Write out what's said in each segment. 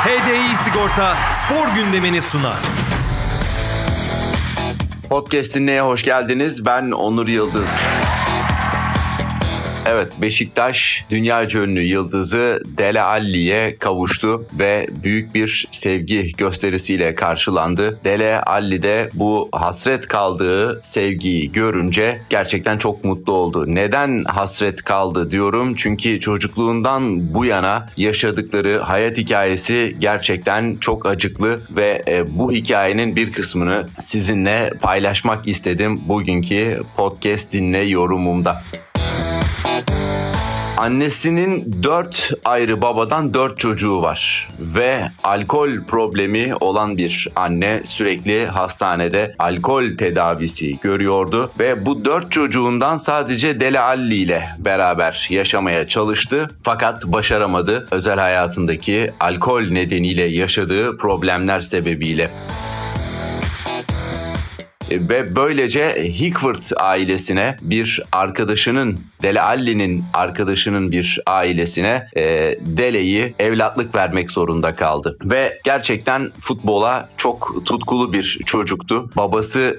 HDI Sigorta spor gündemini sunar. Podcast dinleye hoş geldiniz. Ben Onur Yıldız. Evet, Beşiktaş dünyaca ünlü yıldızı Dele Alli'ye kavuştu ve büyük bir sevgi gösterisiyle karşılandı. Dele Alli de bu hasret kaldığı sevgiyi görünce gerçekten çok mutlu oldu. Neden hasret kaldı diyorum? Çünkü çocukluğundan bu yana yaşadıkları hayat hikayesi gerçekten çok acıklı ve bu hikayenin bir kısmını sizinle paylaşmak istedim bugünkü podcast dinle yorumumda. Annesinin 4 ayrı babadan 4 çocuğu var ve alkol problemi olan bir anne sürekli hastanede alkol tedavisi görüyordu ve bu 4 çocuğundan sadece Dele Alli ile beraber yaşamaya çalıştı fakat başaramadı özel hayatındaki alkol nedeniyle yaşadığı problemler sebebiyle. Ve böylece Hickford ailesine bir arkadaşının, Dele Alli'nin arkadaşının bir ailesine Dele'yi evlatlık vermek zorunda kaldı. Ve gerçekten futbola çok tutkulu bir çocuktu. Babası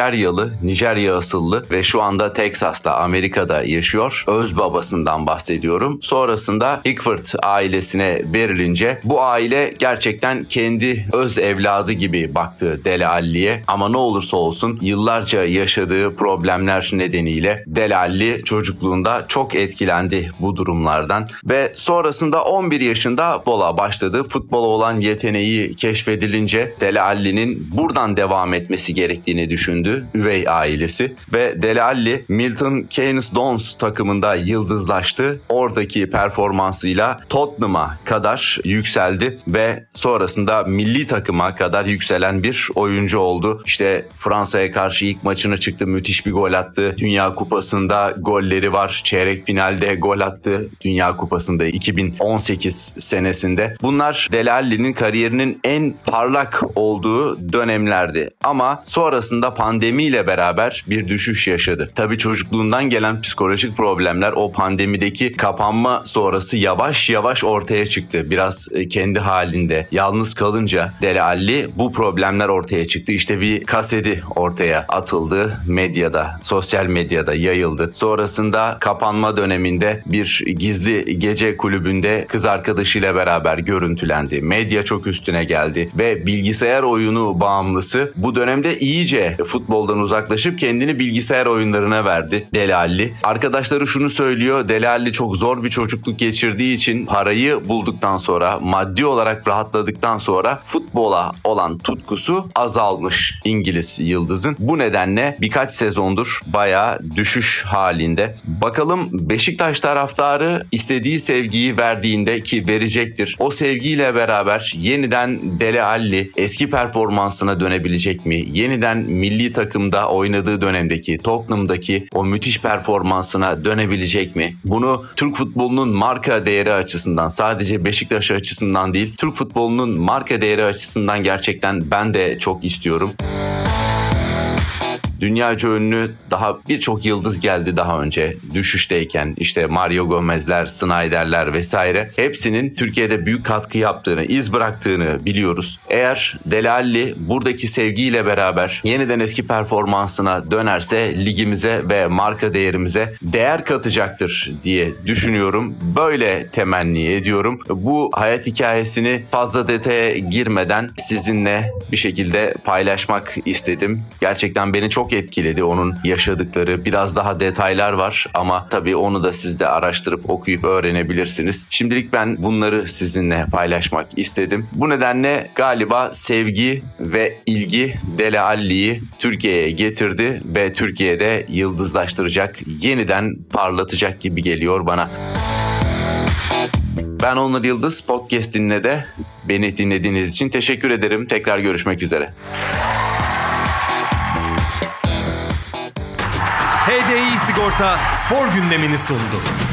Nijerya asıllı ve şu anda Teksas'ta, Amerika'da yaşıyor. Öz babasından bahsediyorum. Sonrasında Hickford ailesine verilince bu aile gerçekten kendi öz evladı gibi baktı Dele Alli'ye. Ama ne olursa olsun yıllarca yaşadığı problemler nedeniyle Dele Alli çocukluğunda çok etkilendi bu durumlardan ve sonrasında 11 yaşında futbola başladı. Futbola olan yeteneği keşfedilince Dele Alli'nin buradan devam etmesi gerektiğini düşündü üvey ailesi ve Dele Alli Milton Keynes Dons takımında yıldızlaştı. Oradaki performansıyla Tottenham'a kadar yükseldi ve sonrasında milli takıma kadar yükselen bir oyuncu oldu. İşte Fransa'ya karşı ilk maçına çıktı. Müthiş bir gol attı. Dünya Kupası'nda golleri var. Çeyrek finalde gol attı. Dünya Kupası'nda 2018 senesinde. Bunlar Dele Alli'nin kariyerinin en parlak olduğu dönemlerdi. Ama sonrasında pandemiyle beraber bir düşüş yaşadı. Tabii çocukluğundan gelen psikolojik problemler o pandemideki kapanma sonrası yavaş yavaş ortaya çıktı. Biraz kendi halinde yalnız kalınca Dele Alli bu problemler ortaya çıktı. İşte bir kaseti ortaya atıldı, medyada, sosyal medyada yayıldı. Sonrasında kapanma döneminde bir gizli gece kulübünde kız arkadaşıyla beraber görüntülendi. Medya çok üstüne geldi ve bilgisayar oyunu bağımlısı bu dönemde iyice futboldan uzaklaşıp kendini bilgisayar oyunlarına verdi Dele Alli. Arkadaşları şunu söylüyor, Dele Alli çok zor bir çocukluk geçirdiği için parayı bulduktan sonra, maddi olarak rahatladıktan sonra futbola olan tutkusu azalmış İngiliz yıldızın. Bu nedenle birkaç sezondur bayağı düşüş halinde. Bakalım Beşiktaş taraftarı istediği sevgiyi verdiğinde ki verecektir. O sevgiyle beraber yeniden Dele Alli eski performansına dönebilecek mi? Yeniden milli takımda oynadığı dönemdeki Tottenham'daki o müthiş performansına dönebilecek mi? Bunu Türk futbolunun marka değeri açısından, sadece Beşiktaş açısından değil, Türk futbolunun marka değeri açısından gerçekten ben de çok istiyorum. Dünyaca ünlü daha birçok yıldız geldi daha önce düşüşteyken. İşte Mario Gomez'ler, Snyder'ler vesaire. Hepsinin Türkiye'de büyük katkı yaptığını, iz bıraktığını biliyoruz. Eğer Dele Alli buradaki sevgiyle beraber yeniden eski performansına dönerse ligimize ve marka değerimize değer katacaktır diye düşünüyorum. Böyle temenni ediyorum. Bu hayat hikayesini fazla detaya girmeden sizinle bir şekilde paylaşmak istedim. Gerçekten beni çok etkiledi onun yaşadıkları. Biraz daha detaylar var ama tabii onu da siz de araştırıp okuyup öğrenebilirsiniz. Şimdilik ben bunları sizinle paylaşmak istedim. Bu nedenle galiba sevgi ve ilgi Dele Alli'yi Türkiye'ye getirdi ve Türkiye'de yıldızlaştıracak, yeniden parlatacak gibi geliyor bana. Ben Onur Yıldız, podcast dinle de beni dinlediğiniz için teşekkür ederim. Tekrar görüşmek üzere. HDI Sigorta spor gündemini sundu.